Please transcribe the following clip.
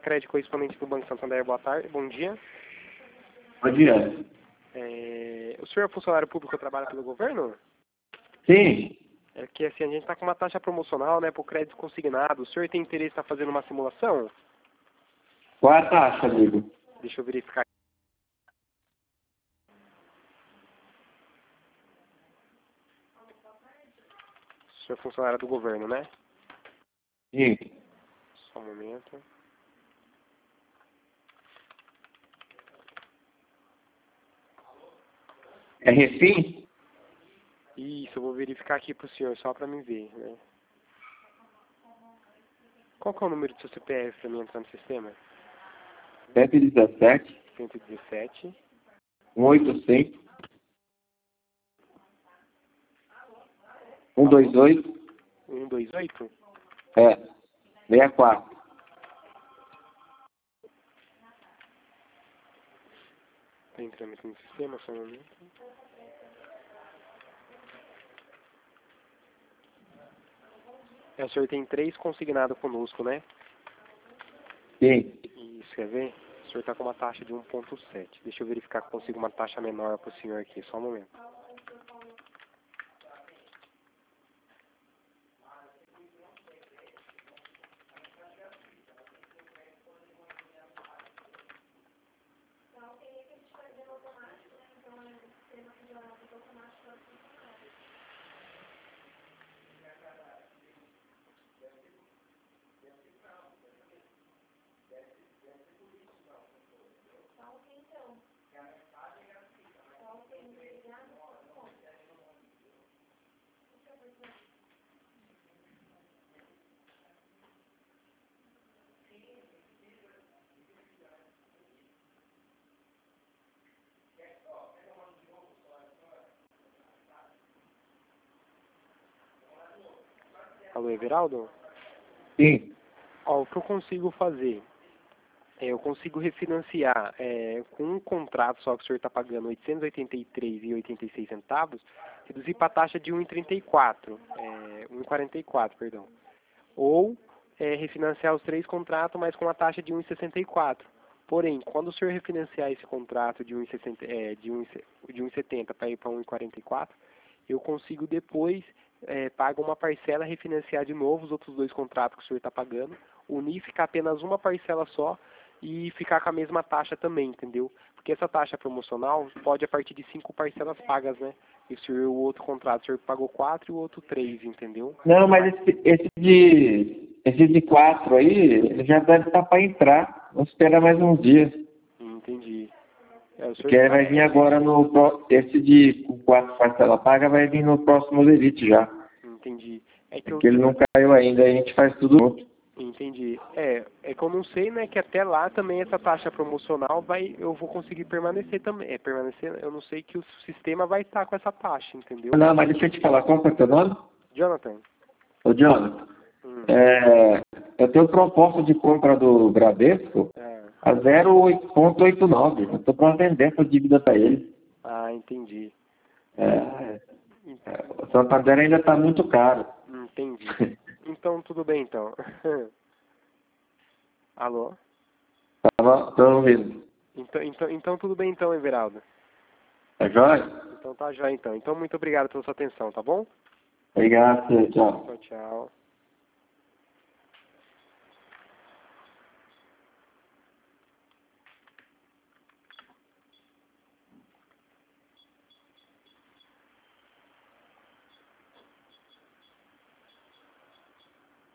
Crédito Correspondente do Banco Santander, boa tarde, bom dia. Bom dia. O senhor é funcionário público que trabalha pelo governo? Sim. É que assim, a gente está com uma taxa promocional, né, para o crédito consignado. O senhor tem interesse em estar fazendo uma simulação? Qual é a taxa, amigo? Deixa eu verificar. O senhor é funcionário do governo, né? Sim. Só um momento. É Refim? Isso, eu vou verificar aqui para o senhor, só para mim ver, né? Qual que é o número do seu CPF para mim entrar no sistema? 117, 117, 185, 128, 128? 64. Está entrando aqui no sistema, só um momento. O senhor tem 3 consignados conosco, né? Sim. Isso, quer ver? O senhor está com uma taxa de 1,7. Deixa eu verificar que consigo uma taxa menor para o senhor aqui, só um momento. Alô, Everaldo? Sim. Ó, o que eu consigo fazer? Eu consigo refinanciar com um contrato só que o senhor está pagando R$ 883,86, reduzir para a taxa de 1,34, 1,44, perdão. Ou refinanciar os 3 contratos, mas com uma taxa de 1,64. Porém, quando o senhor refinanciar esse contrato de 1,70 para ir para 1,44, eu consigo depois pagar uma parcela, refinanciar de novo os outros 2 contratos que o senhor está pagando, unir, ficar apenas uma parcela só e ficar com a mesma taxa também, entendeu? Porque essa taxa promocional pode a partir de 5 parcelas pagas, né? E o outro contrato, o senhor pagou 4 e o outro 3, entendeu? Não, mas esse de 4 aí, ele já deve estar para entrar. Vamos esperar mais uns dias. Entendi. O senhor Porque vai vir agora esse de 4 parcelas paga vai vir no próximo Lerite já. Entendi. Porque ele não caiu ainda, a gente faz tudo junto. Entendi. É que eu não sei, né, que até lá também essa taxa promocional eu vou conseguir permanecer também. Permanecer, eu não sei que o sistema vai estar com essa taxa, entendeu? Não, mas deixa eu te falar, qual que é o teu nome? Jonathan. Ô, Jonathan, eu tenho proposta de compra do Bradesco a 0,89. Eu estou para vender essa dívida para ele. Ah, entendi. O Santander ainda está muito caro. Entendi. Então, tudo bem, então. Alô? Estou ouvindo. Então, tudo bem, então, Everaldo. Tá jóia? Então, tá já, então. Então, muito obrigado pela sua atenção, tá bom? Obrigado, tchau. Tchau, tchau.